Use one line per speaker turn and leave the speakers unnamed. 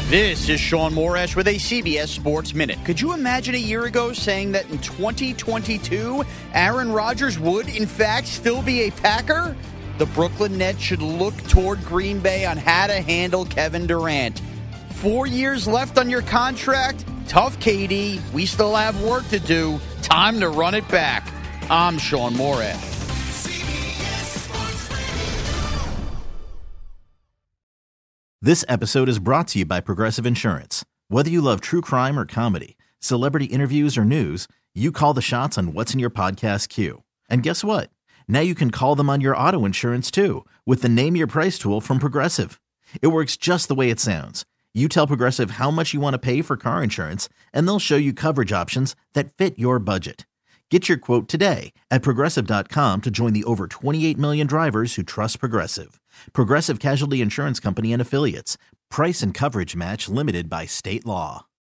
This is Sean Morash with a CBS Sports Minute. Could you imagine a year ago saying that in 2022, Aaron Rodgers would, in fact, still be a Packer? The Brooklyn Nets should look toward Green Bay on how to handle Kevin Durant. 4 years left on your contract? Tough, KD. We still have work to do. Time to run it back. I'm Sean Morash.
This episode is brought to you by Progressive Insurance. Whether you love true crime or comedy, celebrity interviews or news, you call the shots on what's in your podcast queue. And guess what? Now you can call them on your auto insurance too with the Name Your Price tool from Progressive. It works just the way it sounds. You tell Progressive how much you want to pay for car insurance, and they'll show you coverage options that fit your budget. Get your quote today at Progressive.com to join the over 28 million drivers who trust Progressive. Progressive Casualty Insurance Company and Affiliates. Price and coverage match limited by state law.